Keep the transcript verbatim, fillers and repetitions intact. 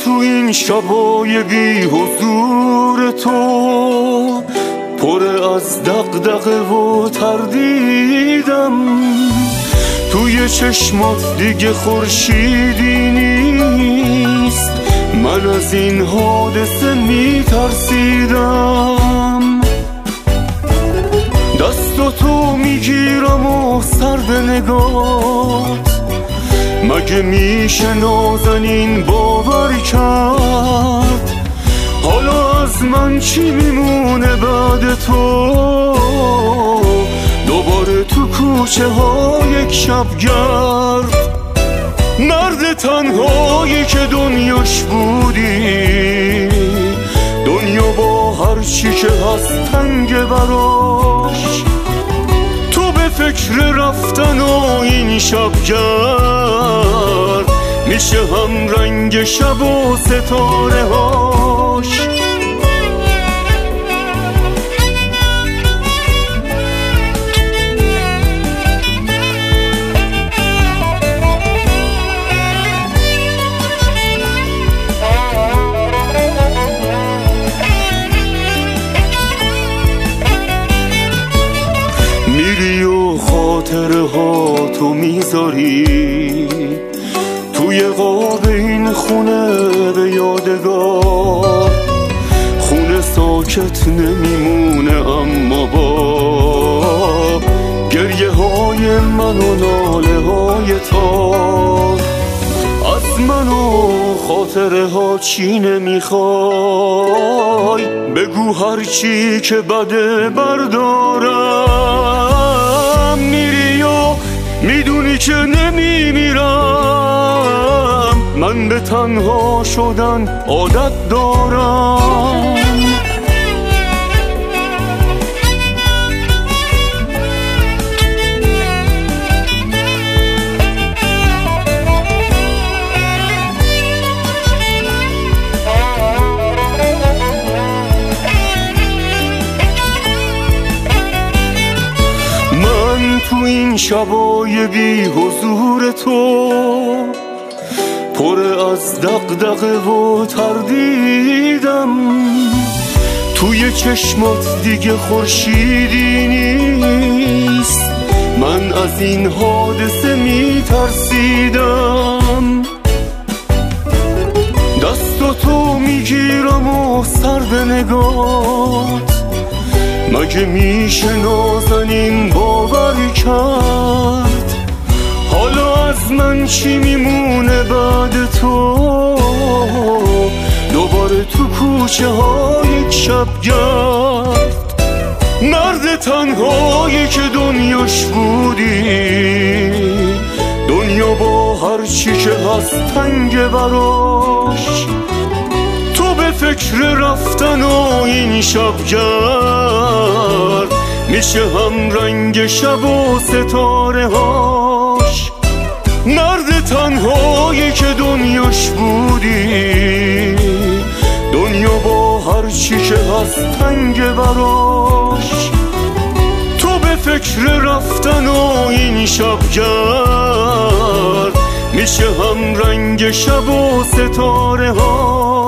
تو این شبای بی حضور تو پر از دغدغه و تردیدم، توی چشمات دیگه خورشیدی نیست، من از این حادثه میترسیدم. دست تو میگیرم و سرد نگات، مگه میشه نازنین باور کرد؟ حالا از من چی میمونه بعد تو؟ دوباره تو کوچه ها یک شبگرد، مرد تنهایی که دنیاش بودی، دنیا با هر چی که هست تنگ براش. تو به فکر رفتن و این شبگرد میشه هم رنگ شب و ستاره هاش. میری و خاطره ها تو میذاری توی قاب این خونه به یادگار، خونه ساکت نمیمونه اما با گریه های من و ناله های تار. از من و خاطره ها چی نمیخوای؟ بگو هر چی که بده بردارم. میری و میدونی که نمیمیرم، من به تنها شدن عادت دارم. تو این شبای بی حضور تو پر از دغدغه و تردیدم، توی چشمات دیگه خورشیدی نیست، من از این حادثه میترسیدم. دست تو میگیرم و سرد نگات، مگه میشه نازنین باور کرد؟ حالا از من چی میمونه بعد تو؟ دوباره تو کوچه ها یک شبگرد، مرد تنهایی که دنیاش بودی، دنیا با هر چی که هست تنگ براش. تو به فکر رفتن و این شبگرد میشه هم رنگ شب و ستاره هاش. مرد تنهایی که دنیاش بودی، دنیا با هر چی که هست تنگ براش. تو به فکر رفتن و این شبگرد میشه هم رنگ شب و ستاره هاش.